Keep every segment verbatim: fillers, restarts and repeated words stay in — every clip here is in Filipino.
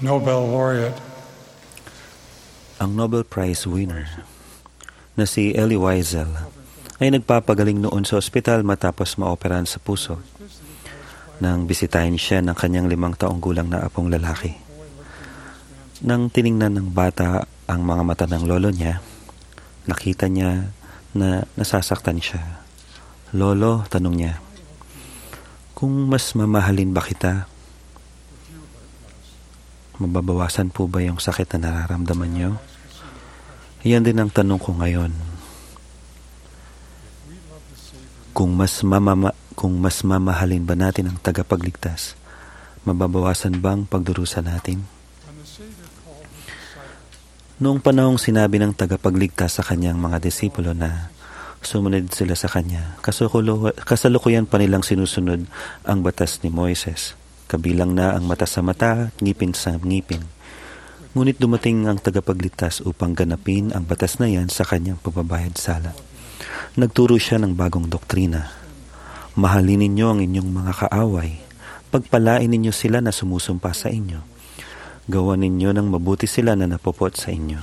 Nobel laureate. Ang Nobel Prize winner na si Elie Wiesel ay nagpapagaling noon sa ospital matapos maoperahan sa puso. Nang bisitahin siya ng kanyang limang taong gulang na apong lalaki. Nang tiningnan ng bata ang mga mata ng lolo niya, nakita niya na nasasaktan siya. Lolo, tanong niya, kung mas mamahalin ba kita, mababawasan po ba yung sakit na nararamdaman niyo? Iyan din ang tanong ko ngayon. Kung mas mamama, kung mas mamahalin ba natin ang tagapagligtas, mababawasan bang pagdurusa natin? Noong panahong sinabi ng tagapagligtas sa kanyang mga disipulo na sumunod sila sa kanya, kasalukuyan pa nilang sinusunod ang batas ni Moises, kabilang na ang mata sa mata at ngipin sa ngipin. Ngunit dumating ang tagapagligtas upang ganapin ang batas na yan sa kanyang pagbabayad sala. Nagturo siya ng bagong doktrina. Mahalin ninyo ang inyong mga kaaway. Pagpalain ninyo sila na sumusumpa sa inyo. Gawan ninyo ng mabuti sila na napupot sa inyo.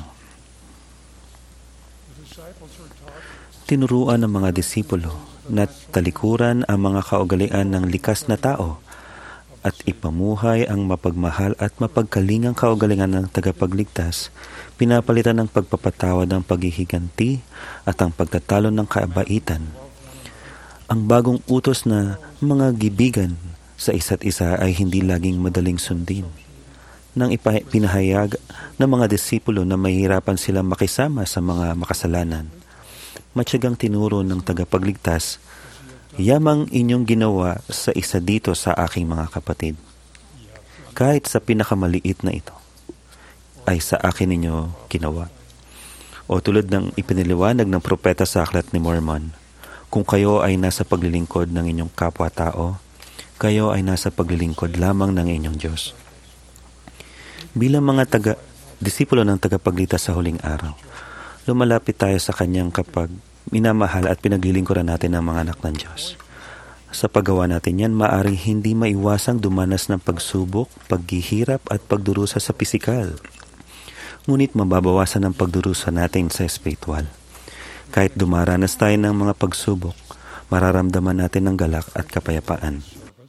Tinuruan ng mga disipulo na talikuran ang mga kaugalian ng likas na tao at ipamuhay ang mapagmahal at mapagkalingang kaugalingan ng tagapagligtas, pinapalitan ng pagpapatawad ng paghihiganti at ang pagtatalo ng kabaitan. Ang bagong utos na mga gibigan sa isa't isa ay hindi laging madaling sundin. Nang ipinahayag ng mga disipulo na mahirapan silang makisama sa mga makasalanan, matyagang tinuro ng tagapagligtas, yamang inyong ginawa sa isa dito sa aking mga kapatid. Kahit sa pinakamaliit na ito, ay sa akin ninyo ginawa. O tulad ng ipiniliwanag ng propeta sa Aklat ni Mormon, kung kayo ay nasa paglilingkod ng inyong kapwa-tao, kayo ay nasa paglilingkod lamang ng inyong Diyos. Bilang mga taga, disipulo ng tagapagligtas sa huling araw, lumalapit tayo sa kanyang kapag minamahal at pinaglilingkuran natin ang mga anak ng Diyos. Sa paggawa natin yan, maaring hindi maiwasang dumanas ng pagsubok, paghihirap at pagdurusa sa pisikal. Ngunit mababawasan ang pagdurusa natin sa espiritual. Kahit dumaranas tayo ng mga pagsubok, mararamdaman natin ang galak at kapayapaan.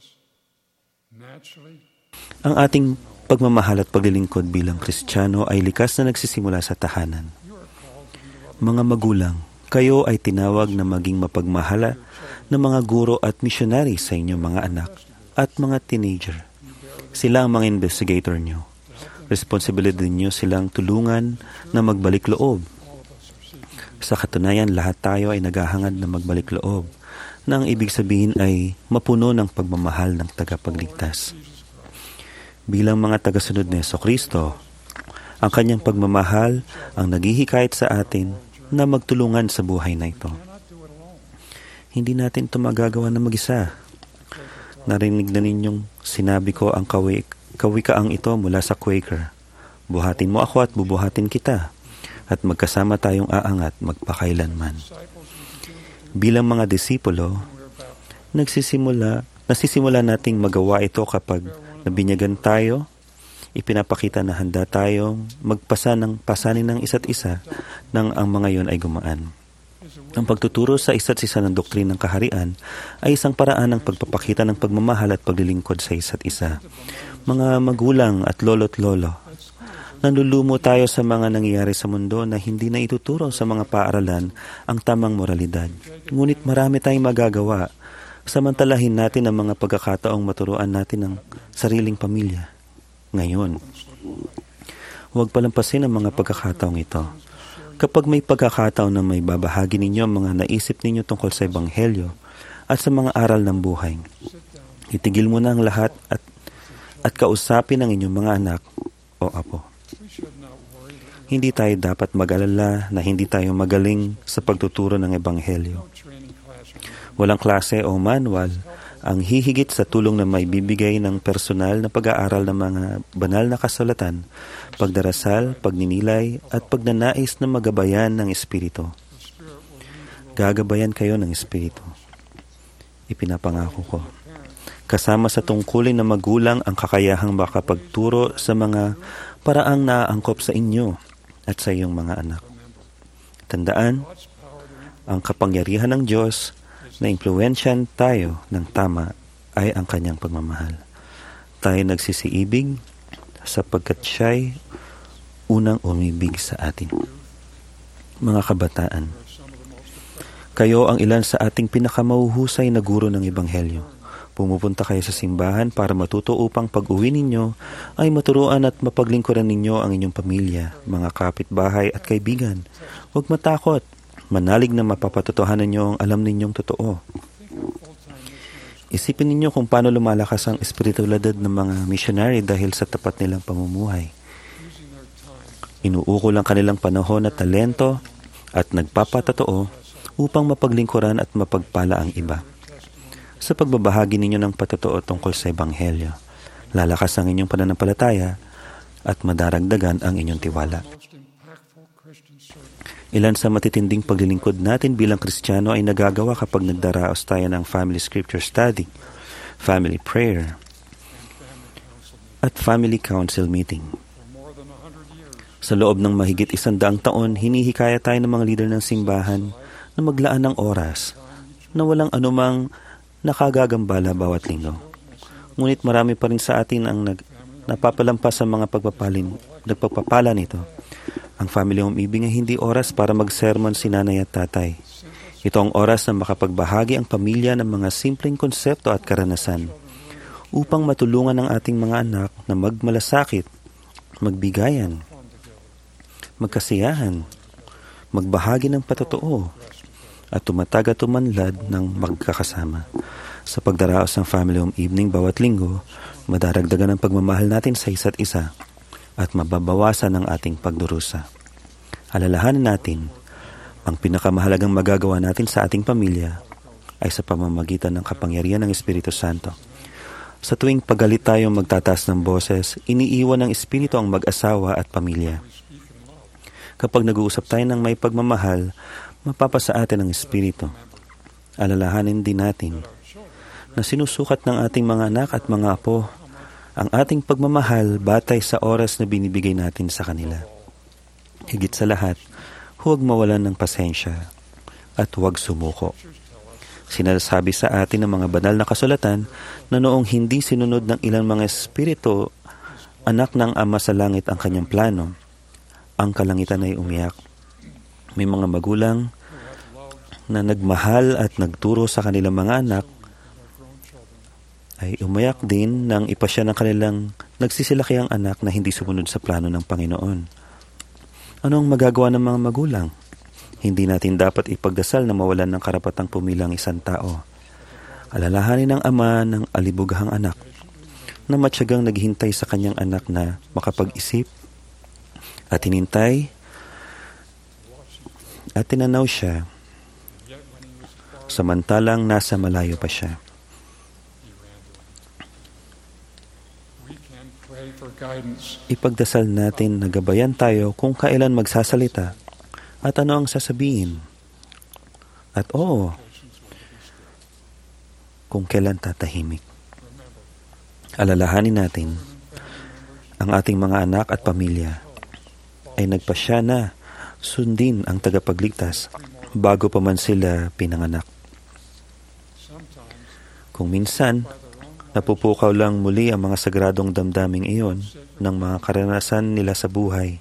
Ang ating pagmamahal at paglilingkod bilang Kristiyano ay likas na nagsisimula sa tahanan. Mga magulang, kayo ay tinawag na maging mapagmahala ng mga guro at misyonary sa inyong mga anak at mga teenager. Sila ang mga investigator nyo. Responsibilidad niyo silang tulungan na magbalik loob. Sa katunayan, lahat tayo ay naghahangad na magbalik loob, na ang ibig sabihin ay mapuno ng pagmamahal ng tagapagligtas. Bilang mga tagasunod ni Jesucristo, ang kanyang pagmamahal ang naghihikayat sa atin na magtulungan sa buhay na ito. Hindi natin ito magagawa na mag-isa. Narinig na ninyong sinabi ko ang kawi, kawikaang ito mula sa Quaker. Buhatin mo ako at bubuhatin kita, at magkasama tayong aangat magpakailanman. Bilang mga disipulo, nagsisimula, nasisimula nating magawa ito kapag nabinyagan tayo, ipinapakita na handa tayong magpasa ng pasanin ng isa't isa nang ang mga yon ay gumaan. Ang pagtuturo sa isa't isa ng doktrin ng kaharian ay isang paraan ng pagpapakita ng pagmamahal at paglilingkod sa isa't isa. Mga magulang at lolo't lolo, nanlulumo tayo sa mga nangyayari sa mundo na hindi na ituturo sa mga paaralan ang tamang moralidad. Ngunit marami tayong magagawa. Samantalahin natin ang mga pagkakataong maturuan natin ang sariling pamilya. Ngayon, huwag palampasin ang mga pagkakataong ito. Kapag may pagkakataon na may babahagi ninyo ang mga naisip ninyo tungkol sa Ebanghelyo at sa mga aral ng buhay, itigil mo na ang lahat at, at kausapin ang inyong mga anak o apo. Hindi tayo dapat mag-alala na hindi tayo magaling sa pagtuturo ng Ebanghelyo. Walang klase o manual ang hihigit sa tulong na may bibigay ng personal na pag-aaral ng mga banal na kasulatan, pagdarasal, pagninilay, at pagnanais na magabayan ng Espiritu. Gagabayan kayo ng Espiritu. Ipinapangako ko. Kasama sa tungkulin na magulang ang kakayahang makapagturo sa mga paraang naaangkop sa inyo at sa iyong mga anak. Tandaan, ang kapangyarihan ng Diyos na impluwensyan tayo ng tama ay ang kanyang pagmamahal. Tayo nagsisiibig sapagkat siya'y unang umibig sa atin. Mga kabataan, kayo ang ilan sa ating pinakamahuhusay na guro ng Ebanghelyo. Pumupunta kayo sa simbahan para matuto upang pag-uwi ninyo ay maturuan at mapaglingkuran ninyo ang inyong pamilya, mga kapitbahay at kaibigan. Huwag matakot. Manalig na mapapatotohanan ninyo ang alam ninyong totoo. Isipin ninyo kung paano lumalakas ang espiritualidad ng mga missionary dahil sa tapat nilang pamumuhay. Inuukol ang kanilang panahon at talento at nagpapatotoo upang mapaglingkuran at mapagpala ang iba. Sa pagbabahagi ninyo ng patotoo tungkol sa Ebanghelyo, lalakas ang inyong pananampalataya at madaragdagan ang inyong tiwala. Ilan sa matitinding paglilingkod natin bilang Kristiyano ay nagagawa kapag nagdaraos tayo ng family scripture study, family prayer, at family council meeting. Sa loob ng mahigit isandaang taon, hinihikaya tayo ng mga leader ng simbahan na maglaan ng oras na walang anumang nakagagambala bawat linggo. Ngunit marami pa rin sa atin ang nag, napapalampas sa mga pagpapalin, nagpapapala nito. Ang family home ibig ay hindi oras para mag-sermon si nanay at tatay. Ito ang oras na makapagbahagi ang pamilya ng mga simpleng konsepto at karanasan upang matulungan ang ating mga anak na magmalasakit, magbigayan, magkasiyahan, magbahagi ng patotoo, at tumatag at tumanlad ng magkakasama. Sa pagdaraos ng family home evening bawat linggo, madaragdagan ang pagmamahal natin sa isa't isa at mababawasan ang ating pagdurusa. Alalahanin natin, ang pinakamahalagang magagawa natin sa ating pamilya ay sa pamamagitan ng kapangyarihan ng Espiritu Santo. Sa tuwing pagalit tayong magtataas ng boses, iniiwan ng Espiritu ang mag-asawa at pamilya. Kapag nag-uusap tayo ng may pagmamahal, mapapasa atin ang Espiritu. Alalahanin din natin na sinusukat ng ating mga anak at mga apo ang ating pagmamahal batay sa oras na binibigay natin sa kanila. Higit sa lahat, huwag mawalan ng pasensya at huwag sumuko. Sinasabi sa atin ng mga banal na kasulatan na noong hindi sinunod ng ilang mga espiritu, anak ng Ama sa langit ang kanyang plano, ang kalangitan ay umiyak. May mga magulang na nagmahal at nagturo sa kanilang mga anak ay umayak din nang ipasya ng kanilang nagsisilakiang anak na hindi sumunod sa plano ng Panginoon. Ano ang magagawa ng mga magulang? Hindi natin dapat ipagdasal na mawalan ng karapatang pumilang isang tao. Alalahanin ng ama ng alibugahang anak na matyagang naghihintay sa kanyang anak na makapag-isip at hinintay at tinanaw siya samantalang nasa malayo pa siya. Ipagdasal natin na gabayan tayo kung kailan magsasalita at ano ang sasabihin. At oo, kung kailan tatahimik. Alalahanin natin, ang ating mga anak at pamilya ay nagpasya na sundin ang tagapagligtas bago pa man sila pinanganak. Kung minsan, napupukaw lang muli ang mga sagradong damdaming iyon ng mga karanasan nila sa buhay.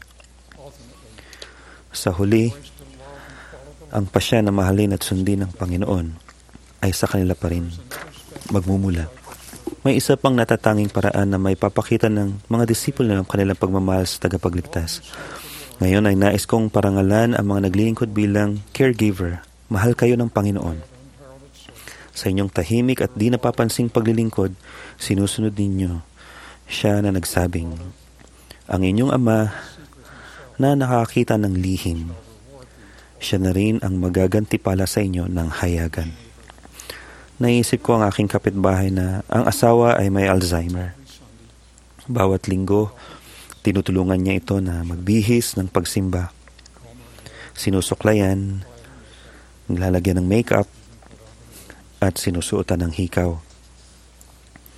Sa huli, ang pasya na mahalin at sundin ng Panginoon ay sa kanila pa rin magmumula. May isa pang natatanging paraan na may papakita ng mga disipulo ng kanilang pagmamahal sa tagapagligtas. Ngayon ay nais kong parangalan ang mga naglilingkod bilang caregiver. Mahal kayo ng Panginoon. Sa inyong tahimik at di napapansing paglilingkod, sinusunod ninyo siya na nagsabing, ang inyong ama na nakakita ng lihim, siya na rin ang magagantipala sa inyo ng hayagan. Naisip ko ang aking kapitbahay na ang asawa ay may Alzheimer. Bawat linggo, tinutulungan niya ito na magbihis ng pagsimba. Sinusuklayan, nilalagyan ng makeup, at sinusuotan ng hikaw.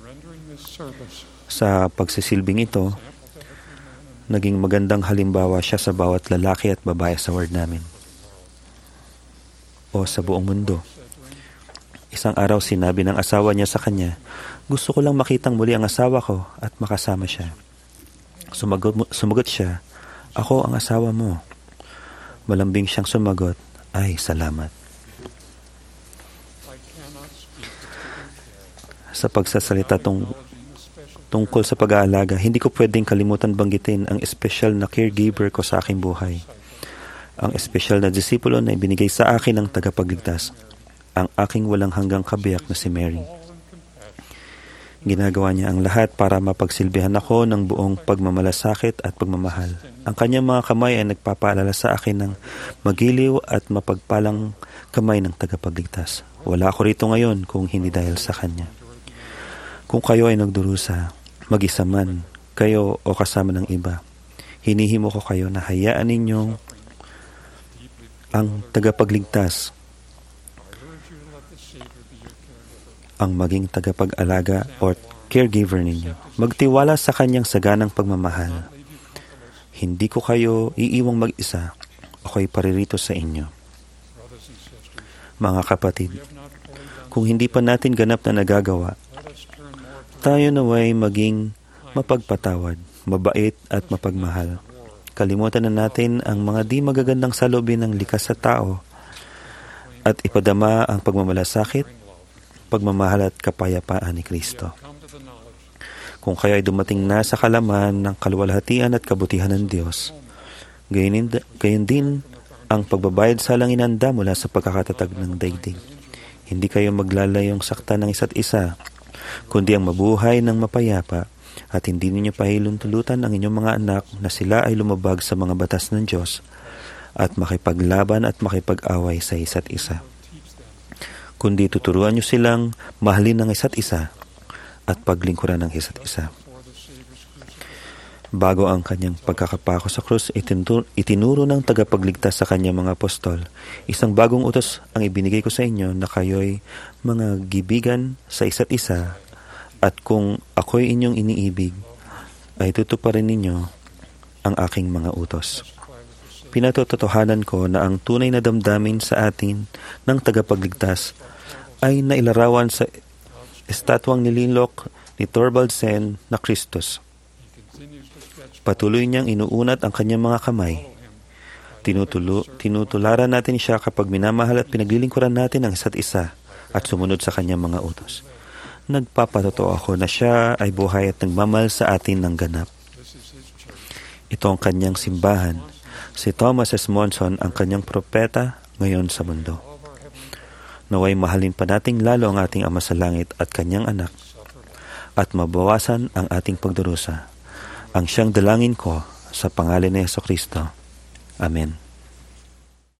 Sa pagsisilbing ito, naging magandang halimbawa siya sa bawat lalaki at babae sa ward namin o sa buong mundo. Isang araw sinabi ng asawa niya sa kanya, "Gusto ko lang makitang muli ang asawa ko at makasama siya." Sumagot, sumagot siya, "Ako ang asawa mo." Malambing siyang sumagot, "Ay, salamat." Sa pagsasalita tung, tungkol sa pag-aalaga, hindi ko pwedeng kalimutan banggitin ang espesyal na caregiver ko sa aking buhay. Ang espesyal na disipulo na ibinigay sa akin ng tagapagligtas, ang aking walang hanggang kabiyak na si Mary. Ginagawa niya ang lahat para mapagsilbihan ako ng buong pagmamalasakit at pagmamahal. Ang kanyang mga kamay ay nagpapaalala sa akin ng magiliw at mapagpalang kamay ng tagapagligtas. Wala ako rito ngayon kung hindi dahil sa kanya. Kung kayo ay nagdurusa, mag-isa man, kayo o kasama ng iba, hinihimo ko kayo na hayaan ninyong ang tagapagligtas ang maging tagapag-alaga o caregiver ninyo. Magtiwala sa kanyang saganang pagmamahal. Hindi ko kayo iiwang mag-isa. Ako'y paririto sa inyo. Mga kapatid, kung hindi pa natin ganap na nagagawa, tayo naway maging mapagpatawad, mabait at mapagmahal. Kalimutan na natin ang mga di magagandang salubin ng likas sa tao at ipadama ang pagmamalasakit, pagmamahal at kapayapaan ni Kristo. Kung kayo ay dumating na sa kalaman ng kaluwalhatian at kabutihan ng Diyos, gayon din ang pagbabayad sa langinanda mula sa pagkakatatag ng daigdig. Hindi kayo maglalayong sakta ng isa't isa, kundi ang mabuhay ng mapayapa at hindi ninyo pahiluntulutan ang inyong mga anak na sila ay lumabag sa mga batas ng Diyos at makipaglaban at makipag-away sa isa't isa. Kundi tuturuan nyo silang mahalin ng isa't isa at paglingkuran ng isa't isa. Bago ang kanyang pagkakapako sa krus, itinuro ng tagapagligtas sa kanyang mga apostol, "Isang bagong utos ang ibinigay ko sa inyo na kayo'y mga gibigan sa isa't isa, at kung ako'y inyong iniibig, ay tutuparin ninyo ang aking mga utos." Pinatotohanan ko na ang tunay na damdamin sa atin ng tagapagligtas ay nailarawan sa estatwang nililok ni Thorvald Sen na Kristus. Patuloy niyang inuunat ang kanyang mga kamay. Tinutulo, tinutularan natin siya kapag minamahal at pinaglilingkuran natin ang isa't isa at sumunod sa kanyang mga utos. Nagpapatotoo ako na siya ay buhay at nagmamahal sa atin ng ganap. Ito ang kanyang simbahan. Si Thomas S. Monson ang kanyang propeta ngayon sa mundo. Naway mahalin pa nating lalo ang ating Ama sa Langit at kanyang anak at mabawasan ang ating pagdurusa. Ang siyang dalangin ko sa pangalan ni Jesucristo. Amen.